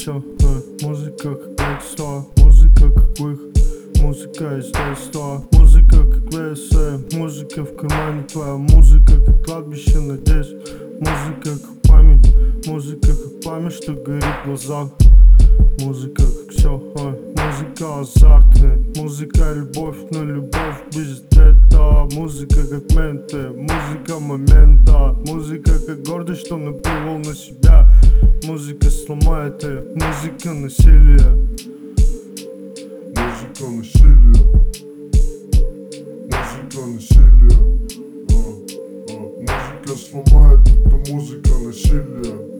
все, музика как слова, музика как выход, музыка из детства, музыка как версия, музыка в кармане твоя, музыка как кладбище надежд, музыка как память, что горит в глазах. Музыка как все, музыка азартная, музыка любовь, но любовь без дета. Музыка как менты, музыка момента, музыка как гордость, что наплевал на себя. Музыка сломает ее, музыка насилия. Музыка насилия. Музыка насилия. Музыка сломает, это музыка насилия.